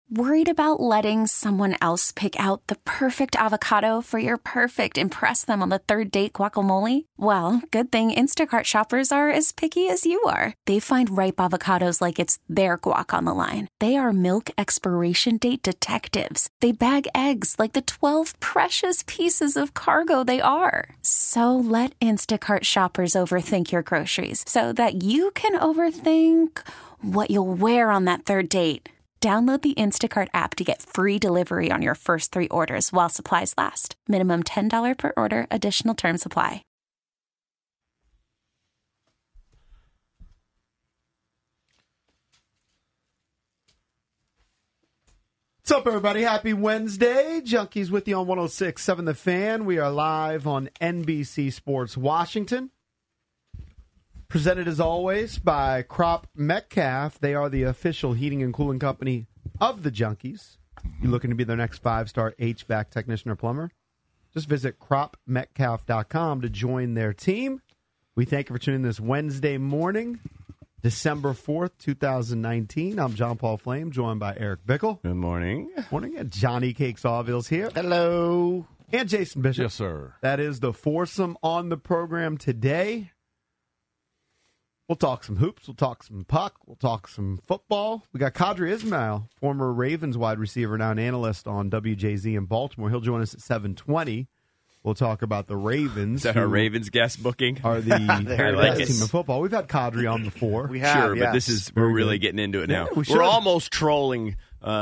Worried about letting someone else pick out the perfect avocado for your perfect impress them on the third date guacamole? Well, good thing Instacart shoppers are as picky as you are. They find ripe avocados like it's their guac on the line. They are milk expiration date detectives. They bag eggs like the 12 precious pieces of cargo they are. So let Instacart shoppers overthink your groceries so that you can overthink what you'll wear on that third date. Download the Instacart app to get free delivery on your first 3 orders while supplies last. Minimum $10 per order. Additional terms apply. What's up, everybody? Happy Wednesday. Junkies with you on 106.7 The Fan. We are live on NBC Sports Washington. Presented, as always, by Crop Metcalf. They are the official heating and cooling company of the Junkies. You looking to be their next 5-star HVAC technician or plumber? Just visit cropmetcalf.com to join their team. We thank you for tuning in this Wednesday morning, December 4th, 2019. I'm John Paul Flame, joined by Eric Bickle. Good morning. Morning. And Johnny Cakes Sawville's here. Hello. And Jason Bishop. Yes, sir. That is the foursome on the program today. We'll talk some hoops. We'll talk some puck. We'll talk some football. We got Qadry Ismail, former Ravens wide receiver, now an analyst on WJZ in Baltimore. He'll join us at 7:20. We'll talk about the Ravens. Is that our Ravens guest booking? Are the best team in football. We've had Qadry on before. We have, sure, yes. but we're really getting into it now. Yeah, we're almost trolling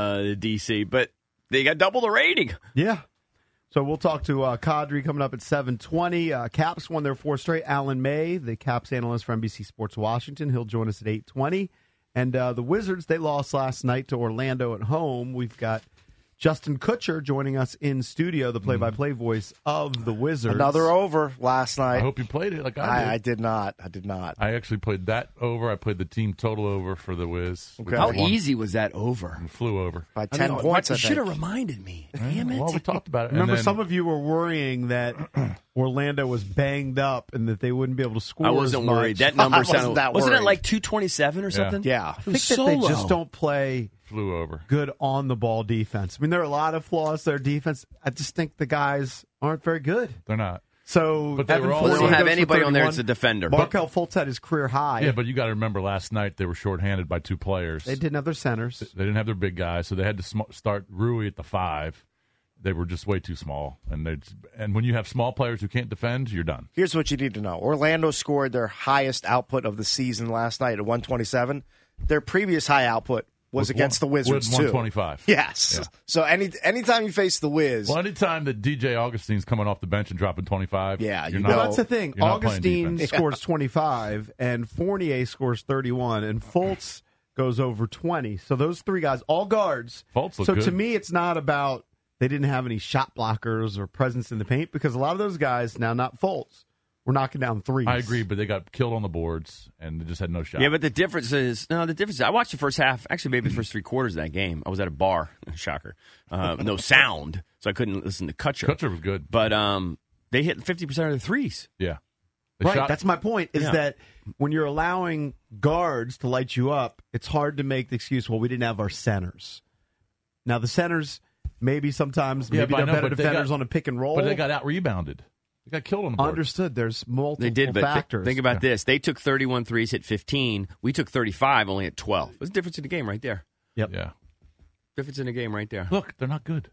DC, but they got double the rating. Yeah. So we'll talk to Qadry coming up at 7:20. Caps won their 4 straight. Alan May, the Caps analyst for NBC Sports Washington, he'll join us at 8:20. And the Wizards, they lost last night to Orlando at home. We've got Justin Kutcher joining us in studio, the play-by-play voice of the Wizards. Another over last night. I hope you played it like I did. I did not. I actually played that over. I played the team total over for the Wiz. Okay. How easy was that over? And flew over. By 10 points, I You should have think. reminded me. Damn it. Well, we talked about it. Remember, and then, some of you were worrying that Orlando was banged up and that they wouldn't be able to score I wasn't as much. worried. That number wasn't that wasn't it worried. like 227 or something? Yeah. I think that they just don't play flew over. good on-the-ball defense. I mean, there are a lot of flaws to their defense. I just think the guys aren't very good. They're not. So, But they were all- They Fultz don't have goes for anybody on there 31. that's a defender. Markelle Fultz had his career high. Yeah, but you got to remember last night they were shorthanded by 2 players. They didn't have their centers. They didn't have their big guys, so they had to start Rui at the 5. They were just way too small. And when you have small players who can't defend, you're done. Here's what you need to know. Orlando scored their highest output of the season last night at 127. Their previous high output was against the Wizards, with too. 125. Yes. Yeah. So anytime you face the Wiz, Well, anytime that DJ Augustine's coming off the bench and dropping 25, Yeah, you're you not, Well, that's the thing. you're not playing Augustine defense. scores 25, and Fournier scores 31, and Fultz goes over 20. So those 3 guys, all guards. Fultz look So good. to me, it's not about they didn't have any shot blockers or presence in the paint, because a lot of those guys, now not Fultz, were knocking down threes. I agree, but they got killed on the boards and they just had no shot. Yeah, but the difference is I watched the first half, actually maybe the first 3 quarters of that game. I was at a bar, shocker, no sound, so I couldn't listen to Kutcher. Kutcher was good. But they hit 50% of the threes. Yeah. They Right, shot- that's my point, is that when you're allowing guards to light you up, it's hard to make the excuse, well, we didn't have our centers. Now, the centers, maybe sometimes, Yeah, maybe but I they're know, better but they defenders got- on a pick and roll. But they got out-rebounded. They got killed on the board. Understood. There's multiple They did, but factors. think about this. They took 31 threes, hit 15. We took 35, only at 12. There's a difference in the game right there. Yep. Yeah. Difference in the game right there. Look, they're not good.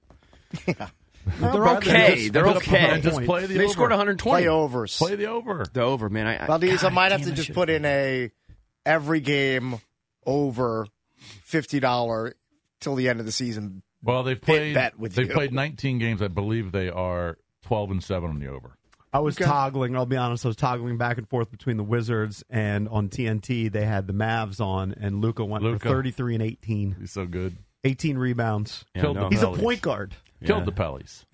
They're okay. They're okay. And just play the They over. scored 120. play overs. Play the over. The over, man. Valdez, I God might have damn, to I just should've- put in a every game over $50 till the end of the season. Well, they've played. bet with They've you. played 19 games. I believe they are 12-7 on the over. I was toggling, I'll be honest, I was toggling back and forth between the Wizards and on TNT they had the Mavs on, and Luka went for 33 and 18. He's so good. 18 rebounds. Yeah, Killed no. the He's a Pellies. point guard. Killed the Pellies.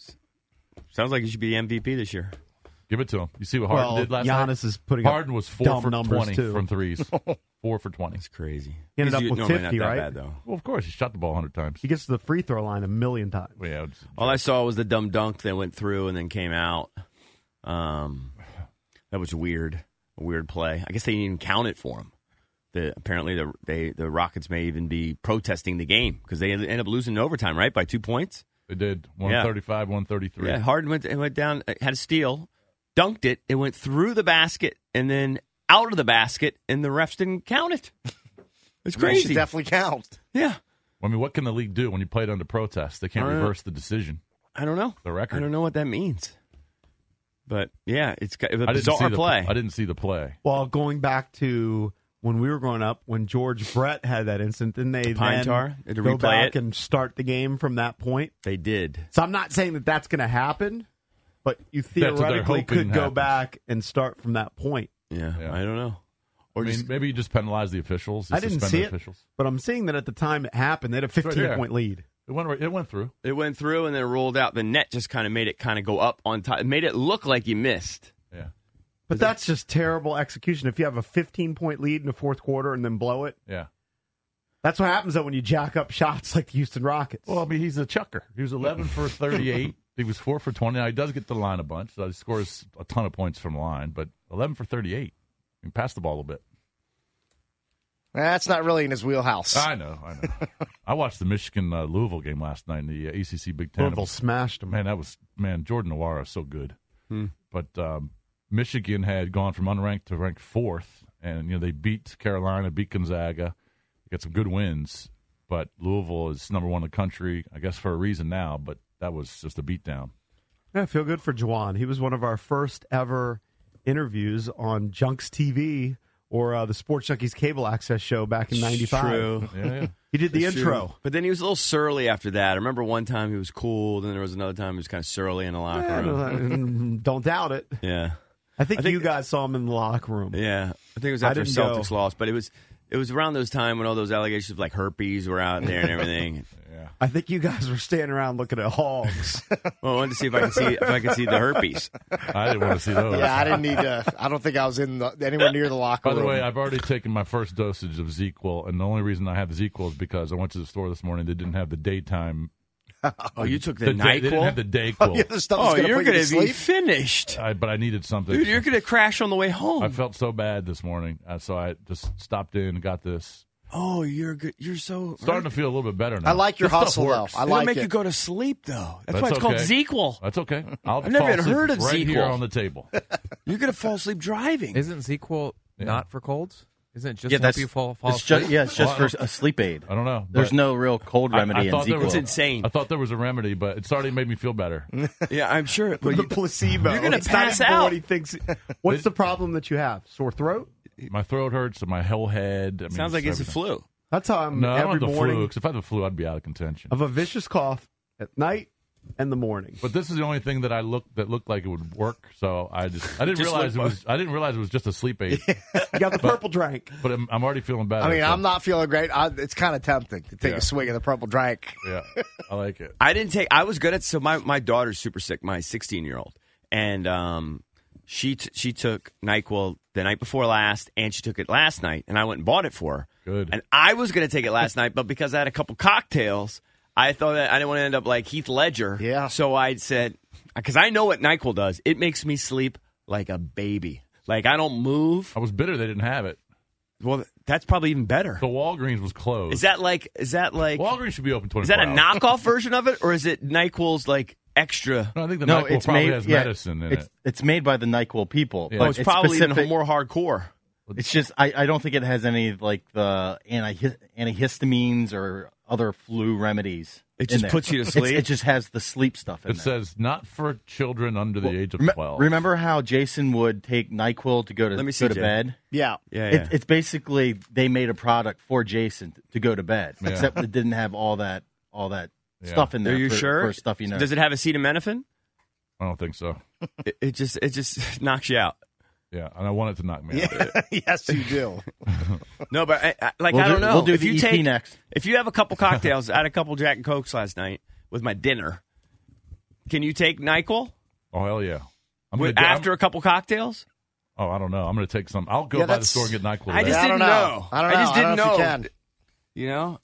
Sounds like he should be the MVP this year. Give it to him. You see what Harden Well, did last Giannis night? is putting Harden was 4 dumb for numbers, 20 too. from threes. 4 for 20. It's crazy. He ended He's up with normally 50, not that right? bad, though. Well, of course. He shot the ball 100 times. He gets to the free throw line a million times. Well, yeah, it's- All I saw was the dumb dunk that went through and then came out. That was weird. A weird play. I guess they didn't even count it for him. apparently the Rockets may even be protesting the game because they ended up losing in overtime, right, by 2 points. They did 135, 133. Yeah, Harden went down, had a steal, dunked it. It went through the basket and then out of the basket, and the refs didn't count it. It's crazy. It should definitely count. Yeah. I mean, what can the league do when you play it under protest? They can't reverse the decision. I don't know. The record. I don't know what that means. But, yeah, it's a I bizarre play. I didn't see the play. Well, going back to when we were growing up, when George Brett had that incident, then they Pine then tar? They had to go replay back it? and start the game from that point. They did. So I'm not saying that that's going to happen, but you That's what they're theoretically hoping could go happens. back and start from that point. Yeah, Yeah. I don't know. I mean, maybe you just penalize the officials. I didn't suspend see the it, officials. but I'm seeing that at the time it happened, they had a right there. 15-point lead. It went through. It went through and then it rolled out. The net just kind of made it go up on top. It made it look like you missed. Yeah. But that's just terrible execution. If you have a 15-point lead in the fourth quarter and then blow it, Yeah. that's what happens though when you jack up shots like the Houston Rockets. Well, I mean, he's a chucker. He was 11 for 38. He was 4 for 20. Now, he does get to the line a bunch, so he scores a ton of points from the line, but 11 for 38. He passed the ball a bit. That's not really in his wheelhouse. I know. I watched the Michigan-Louisville game last night in the ACC Big Ten. Louisville smashed them. Man, Jordan Nwora is so good. But Michigan had gone from unranked to ranked 4th, and they beat Carolina, beat Gonzaga, got some good wins. But Louisville is number 1 in the country, I guess for a reason now. But that was just a beatdown. Yeah, I feel good for Juwan. He was one of our first ever interviews on Junks TV or the Sports Junkies cable access show back in '95. True. Yeah. He did the intro. True. But then he was a little surly after that. I remember one time he was cool, then there was another time he was kind of surly in the locker room. Don't doubt it. Yeah. I think you guys saw him in the locker room. Yeah. I think it was after didn't Celtics go. lost, but it was around those time when all those allegations of like herpes were out there and everything. I think you guys were standing around looking at hogs. Well, I wanted to see if I could see the herpes. I didn't want to see those. Yeah, I didn't need to. I don't think I was anywhere near the locker By room. the way, I've already taken my first dosage of ZzzQuil, and the only reason I have ZzzQuil is because I went to the store this morning. They didn't have the daytime. Oh, you took the They didn't NyQuil? have the DayQuil. Yeah, the stuff Oh, that's you're going to be sleep. finished. But I needed something. Dude, you're going to crash on the way home. I felt so bad this morning, so I just stopped in and got this. Oh, you're good. You're so Starting to feel a little bit better now. I like your This stuff hustle, though. works. I It'll like make it. you go to sleep, though. That's That's why it's called okay. ZzzQuil. That's okay. I've never even heard of right ZzzQuil. here on the table. You're going to fall asleep driving. Isn't ZzzQuil not for colds? Isn't it just Yeah, to help that's you fall it's asleep? just, it's just for a sleep aid. I don't know. There's but no real cold remedy in thought there was- It's ZzzQuil. insane. I thought there was a remedy, but it started made me feel better. Yeah, I'm sure. The placebo. You're gonna It's pass not even out. What he thinks. What's the problem that you have? Sore throat? My throat hurts and my whole head. I mean, Sounds like it's a everything. flu. That's how I'm No, I don't every have the morning flu. Because if I had the flu, I'd be out of contention. of a vicious cough at night and the morning. But this is the only thing that looked like it would work. So I didn't Just realize look- I didn't realize it was just a sleep aid. You got the purple drink. But I'm already feeling better. I mean, so- I'm not feeling great. It's kind of tempting to take Yeah. a swig of the purple drink. Yeah, I like it. I was good at, so my daughter's super sick, my 16-year-old. And she took NyQuil the night before last, and she took it last night, and I went and bought it for her. Good. And I was going to take it last night, but because I had a couple cocktails, I thought that I didn't want to end up like Heath Ledger. Yeah. So I said, because I know what NyQuil does. It makes me sleep like a baby. Like I don't move. I was bitter they didn't have it. Well, that's probably even better. The Walgreens was closed. Is that like Walgreens should be open 24 is that a hours. knockoff version of it, or is it NyQuil's like extra? No, I think the No, NyQuil it's probably made. has yeah, medicine in it. It's made by the NyQuil people. Yeah. but Oh, it's probably even specific- more hardcore. It's just I don't think it has any like the antihistamines or other flu remedies. It in just there. puts you to sleep? It just has the sleep stuff in It there. says not for children under the age of 12. Remember how Jason would take NyQuil to go to Let me see, Jay. bed? Yeah. Yeah. It's basically they made a product for Jason to go to bed, Yeah. except it didn't have all that Yeah. stuff in there. Are you for, sure? For stuff you know. Does it have acetaminophen? I don't think so. It just knocks you out. Yeah, and I want it to knock me out. Yes, you do. No, but I We'll don't know. We'll do if the you EP take next. if you have a couple cocktails, I had a couple Jack and Cokes last night with my dinner. Can you take NyQuil Oh hell yeah! after a couple cocktails? Oh, I don't know. I'm going to take some. I'll go Yeah, by the that's- store and get NyQuil. I today. just I didn't don't know. know. I don't know. I just I didn't don't know if you know. can. You know?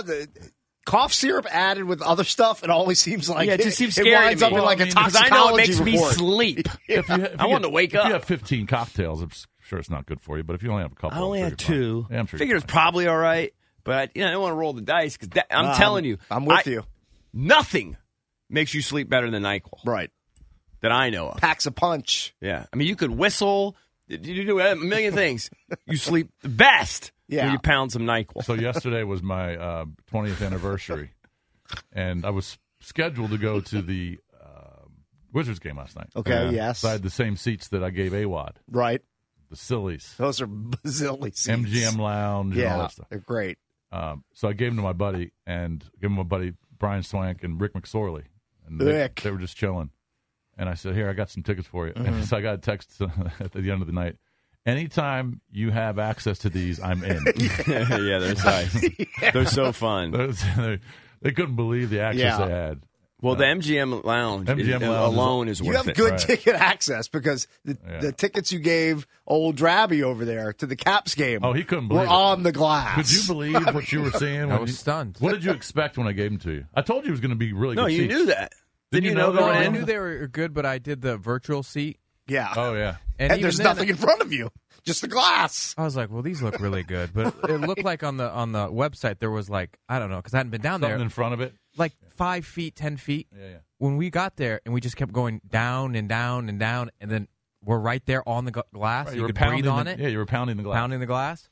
Cough syrup added with other stuff, it always seems like Yeah, it just seems it scary winds to up me. in like a Because toxicology I know it makes me report. sleep. If you, if I you want to wake If up. you have 15 cocktails, sure it's not good for you, but if you only have a couple, I only I'm had sure you're 2. fine. Yeah, I'm sure. Figured you're it's fine. probably all right, but I don't want to roll the dice because I'm telling you, I'm with you. Nothing makes you sleep better than NyQuil. Right. That I know of. Packs a punch. Yeah. I mean, you could whistle. You do a million things. You sleep the best when you pound some NyQuil. So yesterday was my 20th anniversary, and I was scheduled to go to the Wizards game last night. Okay, yes. So I had the same seats that I gave AWOD. Right. The Sillies. Those are bazilli seats. MGM Lounge and all Yeah, that stuff. they're great. So I gave them to my buddy, and gave him my buddy Brian Swank and Rick McSorley. And they were just chilling. And I said, here, I got some tickets for you. And so I got a text at the end of the night. Anytime you have access to these, I'm in. Yeah, they're nice. They're so fun. They couldn't believe the access they had. Well, the MGM Lounge, alone is worth You have it. good ticket access because the tickets you gave old Drabby over there to the Caps game he couldn't believe were it. on the glass. Could you believe what you were seeing? I was stunned. What did you expect when I gave them to you? I told you it was going to be really No, good you seats. knew that. Didn't you know they were going I in? knew they were good, but I did the virtual seat. Yeah. Oh, yeah. And even there's then, nothing in front of you, just the glass. I was like, well, these look really good. But it looked like on the website there was like, I don't know, because I hadn't been down Something there. in front of it. Like 5 feet, 10 feet. Yeah. When we got there and we just kept going down and down and down, and then we're right there on the glass. Right, you were could breathe pounding on it. Yeah, you were pounding the glass. Pounding the glass.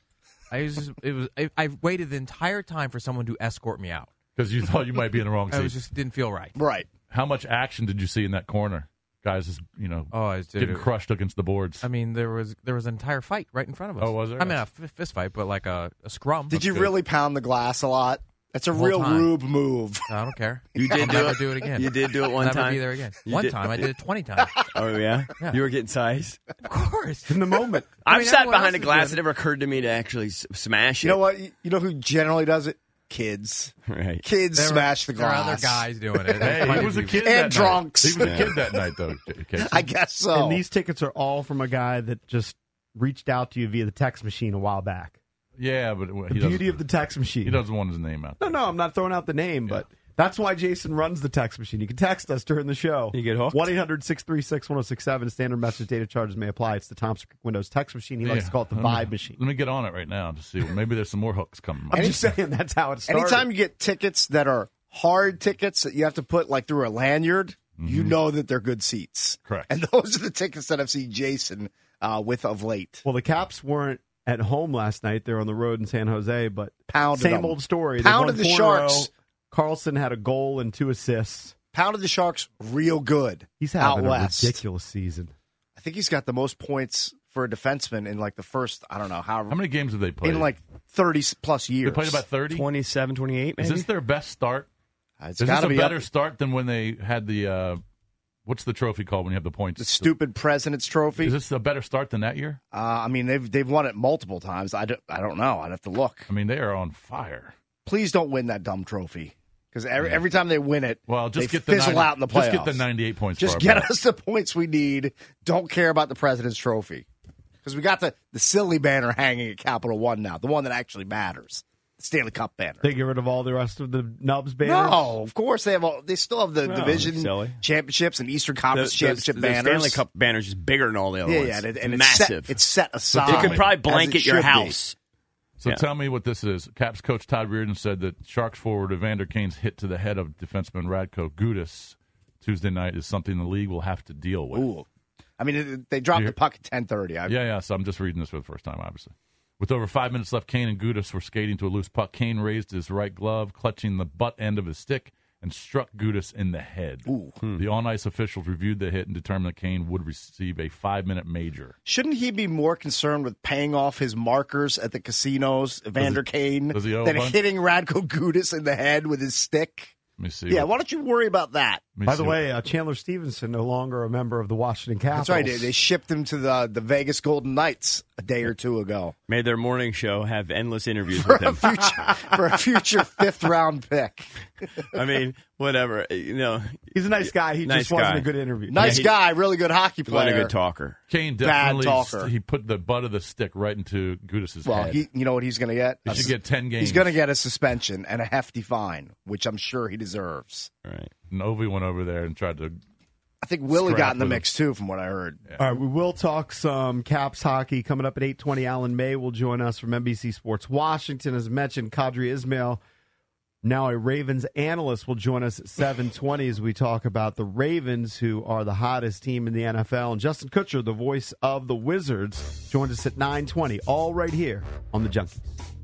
I waited the entire time for someone to escort me out. Because you thought you might be in the wrong I seat. was just didn't feel right. Right. How much action did you see in that corner? Guys, just, getting crushed against the boards. I mean, there was an entire fight right in front of us. Oh, was there? I mean, a fist fight, but like a scrum. Did you good. really pound the glass a lot? That's a Whole real time. Rube move. I don't care. You did I'll do never it? do it again. You did do it one never time? be there again. You One did- time. I did it 20 times. Oh, yeah? Yeah. You were getting size? Of course. In the moment. I've mean, sat everyone behind a else is glass. doing It never occurred to me to actually smash it. You know what? You know who generally does it? Kids. Right. Kids smash the There are glass. other guys doing it. Hey, he was a kid And that drunks. night. He was a kid that night, though, Casey. I guess so. And these tickets are all from a guy that just reached out to you via the text machine a while back. Yeah, but The beauty of the text machine. He doesn't want his name out No, there. no, I'm not throwing out the name, but that's why Jason runs the text machine. You can text us during the show. You get hooked? 1-800-636-1067. Standard message data charges may apply. It's the Thompson Creek Windows text machine. He likes to call it the Vibe machine. Let me get on it right now to see. Maybe there's some more hooks coming. I'm just saying that's how it started. Anytime you get tickets that are hard tickets that you have to put like through a lanyard, you know that they're good seats. Correct. And those are the tickets that I've seen Jason with of late. Well, the Caps weren't at home last night. They were on the road in San Jose, but Pounded same them. old story. They Pounded won the 4 in a Sharks. row. Carlson had a goal and 2 assists. Pounded the Sharks real good. He's out having a west. ridiculous season. I think he's got the most points for a defenseman in like the first, I don't know, How many games have they played? in like 30 plus years. They played about 30? 27, 28, maybe? Is this their best start? It's Is got this to a be better up- start than when they had the what's the trophy called when you have the points? the stupid President's Trophy. Is this a better start than that year? I mean, they've won it multiple times. I don't know. I'd have to look. I mean, they are on fire. Please don't win that dumb trophy because every time they win it, Well, just they get the fizzle 90 out in the playoffs. Just get the 98 points. Just for our get belt. us the points we need. Don't care about the President's Trophy because we got the silly banner hanging at Capital One now, the one that actually matters, the Stanley Cup banner. They get rid of all the rest of the Nubs banners. No, of course they have. They still have the No, division silly. championships and Eastern Conference championship the banners. Stanley Cup banner is just bigger than all the other ones. Yeah, and It's it's massive. It's set aside. you could probably as blanket it your should be. house. So Yeah. tell me what this is. Caps coach Todd Reardon said that Sharks forward Evander Kane's hit to the head of defenseman Radko Gudas Tuesday night is something the league will have to deal with. Ooh. I mean, they dropped the puck at 10:30. Yeah. So I'm just reading this for the first time, obviously. With over 5 minutes left, Kane and Gudas were skating to a loose puck. Kane raised his right glove, clutching the butt end of his stick, and struck Gudas in the head. The on-ice officials reviewed the hit and determined that Kane would receive a 5-minute major. Shouldn't he be more concerned with paying off his markers at the casinos, Evander Kane, does he owe a than bunch? hitting Radko Gudas in the head with his stick? Let me see. Yeah, why don't you worry about that? By the way, Chandler Stevenson no longer a member of the Washington Capitals. That's right. They shipped him to the Vegas Golden Knights a day or two ago Made their morning show have endless interviews with him. for a future 5th-round pick. I mean, whatever. You know, He's a nice guy. He Nice just wasn't guy. a good interview. Nice he- guy, really good hockey he wasn't player. a good talker. Kane bad definitely talker. he put the butt of the stick right into Gudas's Well, head. you know what he's going to get? He should get 10 games. He's going to get a suspension and a hefty fine, which I'm sure he deserves. Right. And Ovi went over there and tried to I think Willie Scrap got in the with mix, too, from what I heard. Yeah. All right, we will talk some Caps hockey coming up at 8:20. Alan May will join us from NBC Sports Washington. As mentioned, Kadri Ismail, now a Ravens analyst, will join us at 7:20 as we talk about the Ravens, who are the hottest team in the NFL. And Justin Kutcher, the voice of the Wizards, joins us at 9:20, all right here on the Junkies.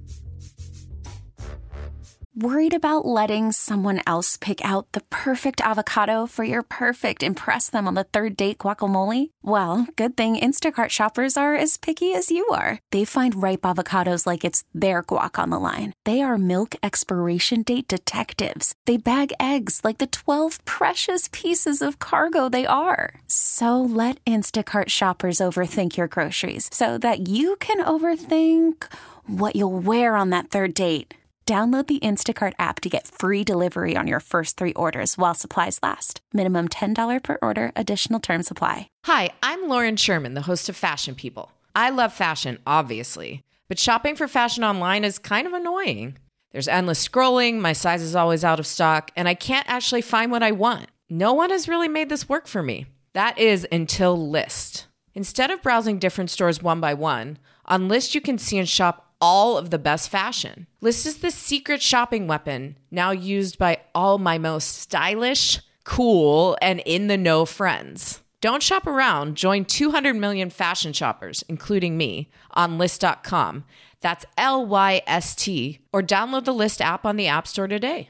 Worried about letting someone else pick out the perfect avocado for your perfect impress them on the third date guacamole? Well, good thing Instacart shoppers are as picky as you are. They find ripe avocados like it's their guac on the line. They are milk expiration date detectives. They bag eggs like the 12 precious pieces of cargo they are. So let Instacart shoppers overthink your groceries so that you can overthink what you'll wear on that third date. Download the Instacart app to get free delivery on your first 3 orders while supplies last. Minimum $10 per order. Additional terms apply. Hi, I'm Lauren Sherman, the host of Fashion People. I love fashion, obviously, but shopping for fashion online is kind of annoying. There's endless scrolling, my size is always out of stock, and I can't actually find what I want. No one has really made this work for me. That is until Lyst. Instead of browsing different stores one by one, on Lyst you can see and shop all of the best fashion. Lyst is the secret shopping weapon now used by all my most stylish, cool, and in-the-know friends. Don't shop around. Join 200 million fashion shoppers, including me, on Lyst.com. That's LYST. Or download the Lyst app on the App Store today.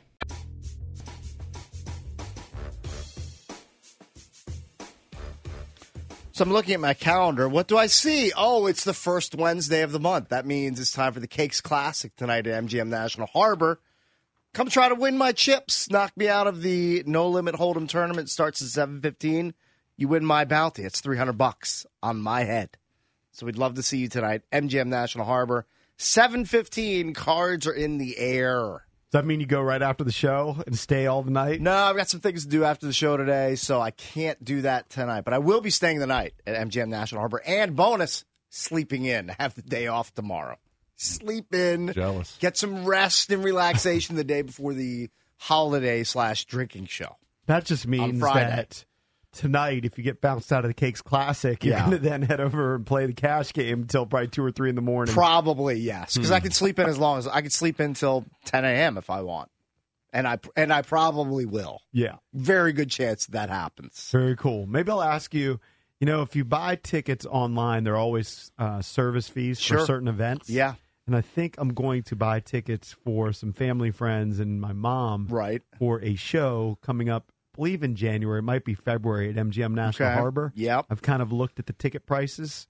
So I'm looking at my calendar. What do I see? Oh, it's the first Wednesday of the month. That means it's time for the Cakes Classic tonight at MGM National Harbor. Come try to win my chips. Knock me out of the No Limit Hold'em tournament. Starts at 7:15. You win my bounty. It's $300 on my head. So we'd love to see you tonight. MGM National Harbor. 7:15. Cards are in the air. Does that mean you go right after the show and stay all the night? No, I've got some things to do after the show today, so I can't do that tonight. But I will be staying the night at MGM National Harbor. And bonus, sleeping in. Have the day off tomorrow. Sleep in. Jealous. Get some rest and relaxation the day before the holiday/drinking show. That just means Friday. that tonight, if you get bounced out of the Cakes Classic, you're Yeah. going to then head over and play the cash game until probably 2 or 3 in the morning. Probably, yes. Because I could sleep in as long as I could sleep in until 10 a.m. if I want. And I probably will. Yeah. Very good chance that happens. Very cool. Maybe I'll ask you, if you buy tickets online, there are always service fees for Sure. certain events. Yeah. And I think I'm going to buy tickets for some family friends and my mom Right. for a show coming up, I believe in January. It might be February at MGM National Okay. Harbor. Yep. I've kind of looked at the ticket prices.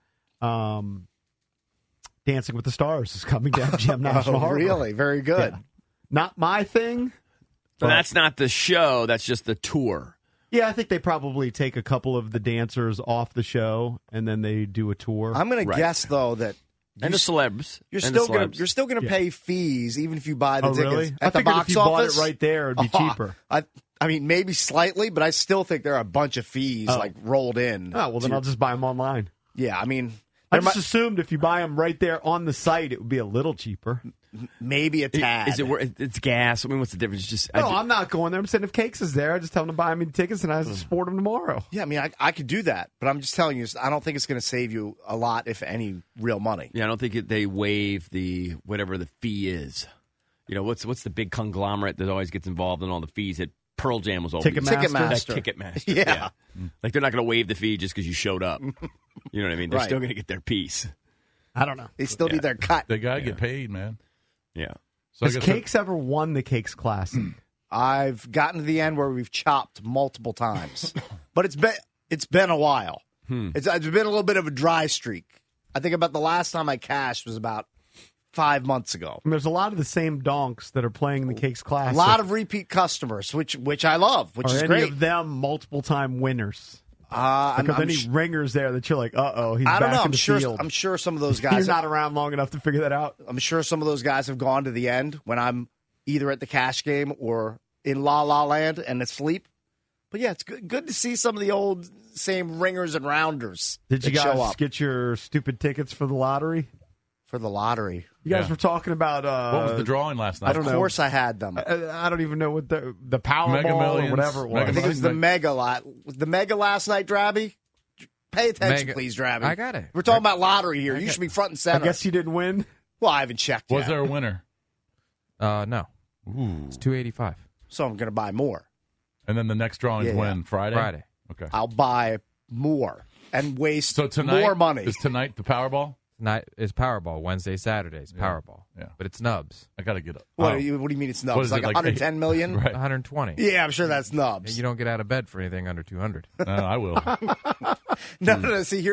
Dancing with the Stars is coming to MGM National Oh, Harbor. really? Very good. Yeah. Not my thing. So that's not the show. That's just the tour. Yeah, I think they probably take a couple of the dancers off the show and then they do a tour. I'm going to Right. guess, though, that And the celebs. You're And the still gonna celebs. pay fees even if you buy the Oh, tickets really? at I the figured box if you office. bought it right there, it'd be cheaper. I mean, maybe slightly, but I still think there are a bunch of fees like rolled in. Oh, well, then I'll just buy them online. Yeah, I mean, I there just might, assumed if you buy them right there on the site, it would be a little cheaper. maybe a tad. Is it worth? It's gas. I mean, what's the difference? Just No, I'm not going there. I'm saying if Cakes is there, I just tell them to buy me the tickets and I just support them tomorrow. Yeah, I mean, I could do that, but I'm just telling you, I don't think it's going to save you a lot, if any, real money. Yeah, I don't think they waive the whatever the fee is. What's the big conglomerate that always gets involved in all the fees? That Pearl Jam was all Ticketmaster. Ticketmaster. Yeah. Like they're not going to waive the fee just because you showed up. You know what I mean? They're Right. still going to get their piece. I don't know. They still need their cut. They got to get paid, man. Yeah. So I Has guess Cakes ever won the Cakes Classic? I've gotten to the end where we've chopped multiple times, but it's been a while. It's been a little bit of a dry streak. I think about the last time I cashed was about 5 months ago. And there's a lot of the same donks that are playing the Cakes Classic. A lot of repeat customers, which I love, which Are is any great. of them multiple-time winners? I'm any ringers there that you're like, uh-oh, he's I don't back know. in the field. I'm sure some of those You're guys. not around long enough to figure that out. I'm sure some of those guys have gone to the end when I'm either at the cash game or in La La Land and asleep. But yeah, it's good to see some of the old same ringers and rounders. Did you that show guys up. get your stupid tickets for the lottery? for the lottery. You guys Yeah. were talking about What was the drawing last night? Of course I had them. I don't even know what the Mega Powerball or Millions. whatever it was. Mega I think it was the mega lot. Was the mega last night, Drabby? Pay attention, Mega- please, Drabby. I got it. We're talking about lottery here. You should be front and I center. guess you didn't win. Well, I haven't checked Was yet, there a winner? No. Ooh. It's $285. so I'm going to buy more. And then the next drawing is Yeah, when? Friday? Friday. Okay. I'll buy more and waste So tonight more money. is tonight the Powerball? Tonight is Powerball. Wednesday, Saturdays, Powerball. Yeah. But it's nubs. I got to get up. What, Oh. do you mean it's What nuts? is Like it, like 110 million? Right. 120. Yeah, I'm sure that's nubs. You don't get out of bed for anything under 200. I will. No. See,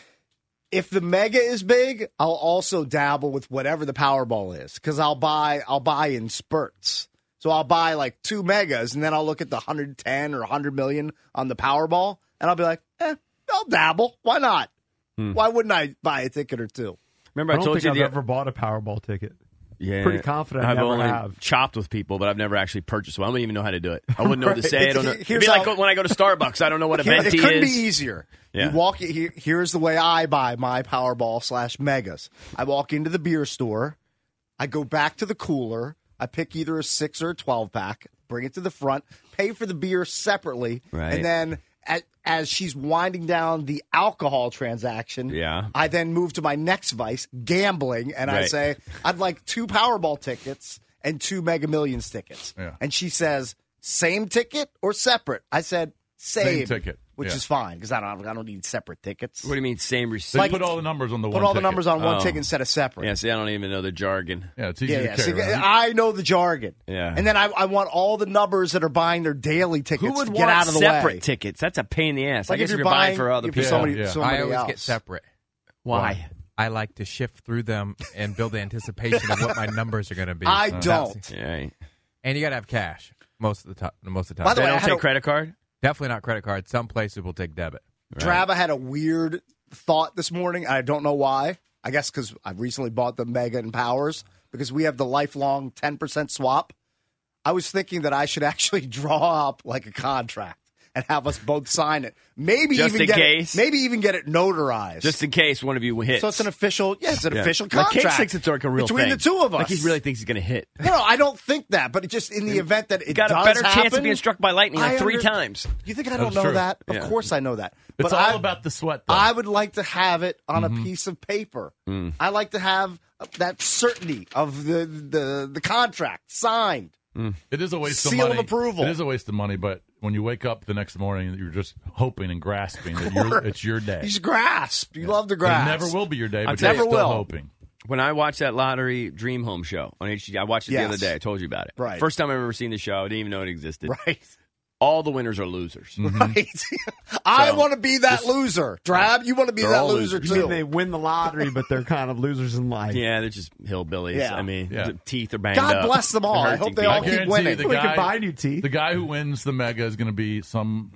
if the mega is big, I'll also dabble with whatever the Powerball is because I'll buy in spurts. So I'll buy like 2 megas, and then I'll look at the 110 or 100 million on the Powerball, and I'll be like, I'll dabble. Why not? Why wouldn't I buy a ticket or two? Remember, I I don't told think you I've ever bought a Powerball ticket. Yeah, Pretty confident I I've never only have. chopped with people, but I've never actually purchased one. I don't even know how to do it. I wouldn't know what to Right. say. I don't know. Here's It'd be like how- when I go to Starbucks. I don't know what a It venti couldn't is. be easier. Yeah. You walk here's the way I buy my Powerball / megas. I walk into the beer store, I go back to the cooler, I pick either a 6 or a 12 pack, bring it to the front, pay for the beer separately, Right. and then as she's winding down the alcohol transaction, Yeah. I then move to my next vice, gambling, and I Right. say, I'd like 2 Powerball tickets and 2 Mega Millions tickets. Yeah. And she says, same ticket or separate? I said, Same ticket. which Yeah. is fine because I don't need separate tickets. What do you mean, same They receipt? put all the numbers on the Put one all the ticket. numbers on one Oh. ticket instead of separate. Yeah, see, I don't even know the jargon. Yeah, it's easy Yeah. to See, carry around. I know the jargon. Yeah. And then I want all the numbers that are buying their daily tickets Who would to want get out of the separate way. tickets? That's a pain in the ass. Like I guess if if you're you're buying buying for other if you're people. somebody, Yeah. somebody I always else. get separate. Why? I like to shift through them and build the anticipation of what my numbers are going to be. I don't. Yeah. And you got to have cash most of the time. By the They way, I don't had take a- credit card? Definitely not credit card. Some places will take debit. Drab, I had a weird thought this morning. I don't know why. I guess because I recently bought the Mega and Powers because we have the lifelong 10% swap. I was thinking that I should actually draw up like a contract and have us both sign it. Maybe Just even in get case? maybe even get it notarized. Just in case one of you hits. so it's an official, it's an Yeah. official Like contract. Case thinks it's like a real between thing. the two of us. Like he really thinks he's going to hit. No, I don't think that. But it just in the event that it Got does a better happen, chance of being struck by lightning like I 3 under- times. You think I don't That's know true. that? Of Yeah. course I know that. It's But all I- about the sweat, though. I would like to have it on a piece of paper. I like to have that certainty of the contract signed. It is a waste Seal of of money. approval. It is a waste of money, but when you wake up the next morning, you're just hoping and grasping that it's your day. You just grasp. You love to It grasp. never will be your day, I'll but tell you're you- still Never will. hoping. When I watched that lottery Dream Home show on HG, I watched it Yes. the other day. I told you about it. Right. First time I've ever seen the show. I didn't even know it existed. Right. All the winners are losers. Right. I So, want to be that loser. Drab, you want to be They're that all loser losers. You too. mean they win the lottery, but they're kind of losers in life? Yeah, they're just hillbillies. Yeah. I mean, Yeah. the teeth are banged God up. bless them all. They're I hope hurting they all people. I keep guarantee winning. the We guy, can buy new teeth. The guy who wins the Mega is going to be some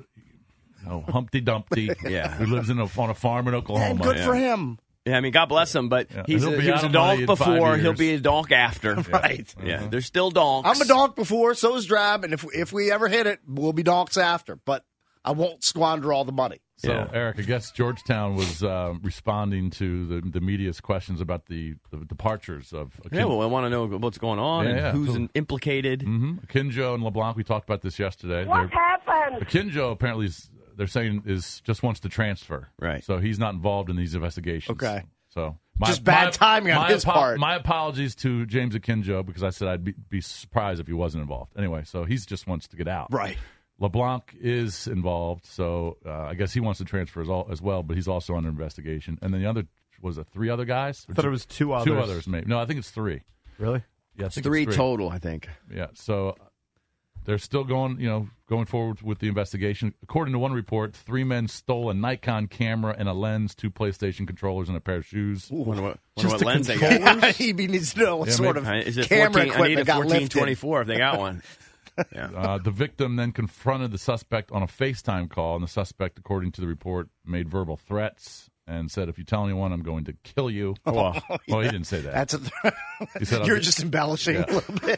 Humpty Dumpty Yeah. who lives on a farm in Oklahoma. And good for him. Yeah, I mean, God bless him, but Yeah. he He'll be was out a of money donk in 5 before. He'll years. be a donk after. Right. Yeah, there's still donks. I'm a donk before, so is Drab, and if we ever hit it, we'll be donks after. But I won't squander all the money. So, Yeah. Eric, I guess Georgetown was responding to the media's questions about the departures of Yeah, well, I want to know what's going on and Yeah, who's cool. implicated. Akinjo and LeBlanc. We talked about this yesterday. What happened? Akinjo apparently they're saying just wants to transfer. Right. So he's not involved in these investigations. Okay. So Just bad timing on his part. My apologies to James Akinjo because I said I'd be surprised if he wasn't involved. Anyway, so he just wants to get out. Right. LeBlanc is involved, so I guess he wants to transfer as well, but he's also under investigation. And then the other, was it 3 other guys? I thought it was 2 others. 2 others, maybe. No, I think it's 3. Really? Yeah, I It's think 3 it's 3 total, I think. Yeah, so they're still going forward with the investigation. According to one report, 3 men stole a Nikon camera and a lens, 2 PlayStation controllers, and a pair of shoes. Wonder what Just the lens they controllers? got. He needs to know what Yeah, sort maybe- of Is it camera 14? I need a equipment got lifted. 1424 if they got one. The victim then confronted the suspect on a FaceTime call, and the suspect, according to the report, made verbal threats and said, "If you tell anyone, I'm going to kill you." Well, he didn't say that. That's He said, "I'll You're get-" just embellishing a little bit.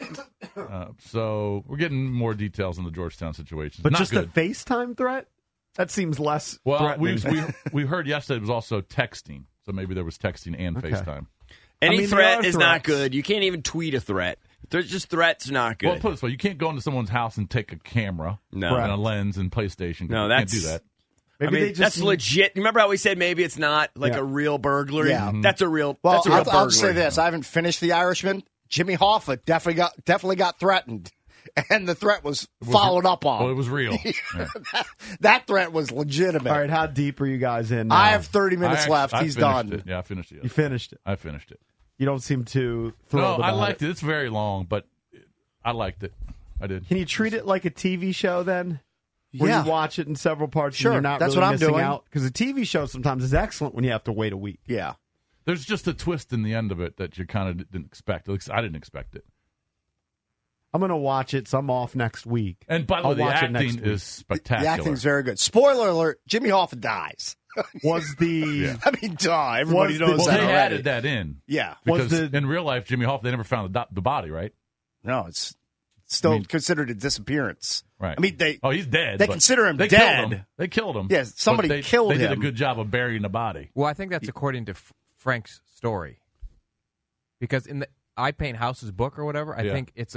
So we're getting more details on the Georgetown situation. But Not just good. a FaceTime threat? That seems less Well, threatening. we heard yesterday it was also texting, so maybe there was texting and FaceTime. Any threat there are is not threats. good. You can't even tweet a threat. There's just threats not good. Well, put it this way: you can't go into someone's house and take a camera No. and a lens and PlayStation. No, you that's can't do that. Maybe I mean, they just that's legit. Remember how we said maybe it's not like a real burglary? Yeah. That's a real. Well, that's a real burglary. I'll just say this: I haven't finished The Irishman. Jimmy Hoffa definitely got threatened, and the threat was followed up on. Well, it was real. Yeah. That threat was legitimate. All right, how deep are you guys in now? I have 30 minutes left. I He's finished done. It. Yeah, I finished it. You finished it. I finished it. You don't seem too No, thrilled I about liked it. It's very long, but I liked it. I did. Can you treat it like a TV show then? Where Yeah. you watch it in several parts Sure, and you're not that's really what I'm missing doing. out? Because a TV show sometimes is excellent when you have to wait a week. Yeah. There's just a twist in the end of it that you kind of didn't expect. At least I didn't expect it. I'm going to watch it, so I'm off next week. And by the I'll way, the watch it next acting week. is spectacular. The acting's very good. Spoiler alert: Jimmy Hoffa dies. Was the I mean, duh. Everybody Was the- knows well, that they already. added that in. Yeah. Because Was the- in real life, Jimmy Hoffa, they never found the body, right? No, it's still considered a disappearance. Right. I mean, he's dead. they but consider him they dead. Killed him. They killed him. Yes, somebody But they, killed They did a him. good job of burying the body. Well, I think that's according to Frank's story. Because in the I Paint Houses book or whatever, I Yeah. think it's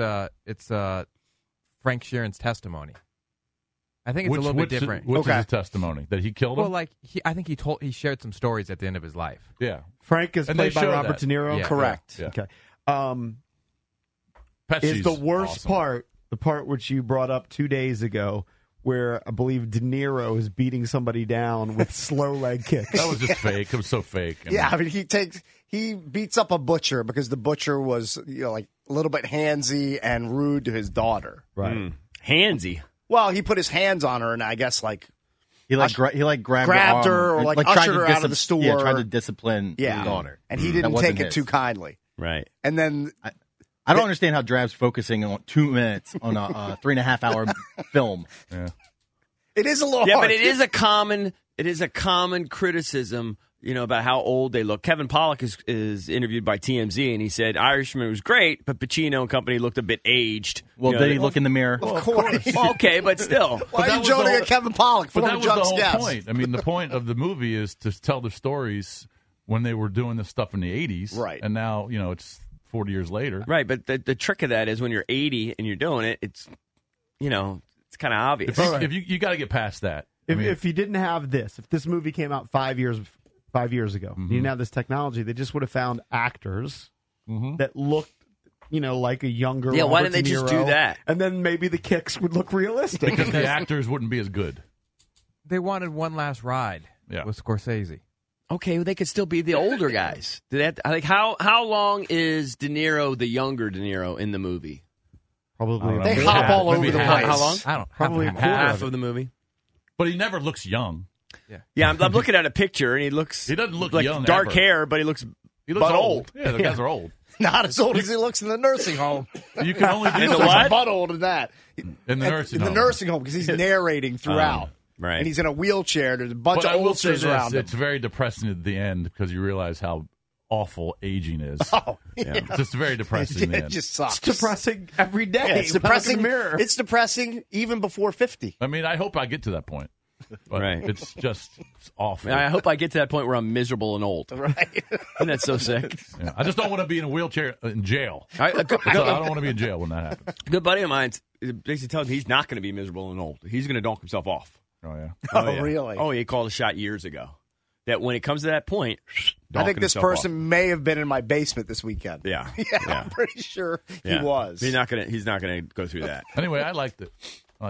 Frank Sheeran's testimony. I think it's a little bit different. Which Okay. is his testimony? That he killed him? Well, like I think he shared some stories at the end of his life. yeah. Frank is And played they by show Robert that. De Niro? Yeah. Correct. Yeah. Okay. Pesci's Is the worst awesome. part the part which you brought up 2 days ago where I believe De Niro is beating somebody down with slow leg kicks? That was just fake. It was so fake. Yeah, I mean, he beats up a butcher because the butcher was, like a little bit handsy and rude to his daughter. Right. Handsy. Well, he put his hands on her, and I guess He grabbed grabbed her, her arm or, and, like, tried ushered to her out of the store. Yeah, tried to discipline his daughter. and he That didn't wasn't take it his. too kindly. Right. And then I don't understand how Drab's focusing on 2 minutes on a 3.5 hour film. it is a little Yeah, hard. but it is a common criticism, about how old they look. Kevin Pollak is interviewed by TMZ, and he said Irishman was great, but Pacino and company looked a bit aged. Well, did he look in the mirror? Of course. Well, okay, but still. Why that are you was joking the whole- at Kevin Pollak? But Former that was the Junk's whole guest. point. I mean, the point of the movie is to tell the stories when they were doing this stuff in the 80s. Right. And now, it's 40 years later. Right, but the trick of that is when you're 80 and you're doing it, it's kind of obvious. If you got to get past that. If you didn't have this, if this movie came out 5 years ago, you didn't have this technology, they just would have found actors that looked, like a younger. Yeah, why Robert didn't they De just Niro, do that? And then maybe the kicks would look realistic. Because the actors wouldn't be as good. They wanted one last ride with Scorsese. Okay, well, they could still be the older guys. How long is De Niro, the younger De Niro, in the movie? Probably I They don't know. hop all over Maybe the half. place. How long? I don't Probably have a quarter Half of it. of the movie. But he never looks young. Yeah, I'm looking at a picture, and he doesn't look like young dark ever. hair, but he looks He looks but old. Yeah, the guys are old. Not as old as he looks in the nursing home. You can only do In the so what? But older than that. in the nursing in home. the nursing home because he's narrating throughout. right. And he's in a wheelchair. There's a bunch But of I will say oldsters this, around him. it's very depressing at the end because you realize how awful aging is. Oh, yeah. It's just very depressing in the It end. just sucks. It's depressing every day. Yeah, it's when I look in depressing. the mirror. It's depressing even before 50. I mean, I hope I get to that point. But Right. it's awful. I hope I get to that point where I'm miserable and old. Right. Isn't that so sick? Yeah. I just don't want to be in a wheelchair in jail. I I don't want to be in jail when that happens. A good buddy of mine basically tells me he's not going to be miserable and old. He's going to donk himself off. Oh, yeah. Oh, yeah. really? Oh, he called a shot years ago. That when it comes to that point, I think this donking himself person off. may have been in my basement this weekend. Yeah, Yeah, I'm pretty sure Yeah. he was. He's not gonna go through that. Anyway, I liked it.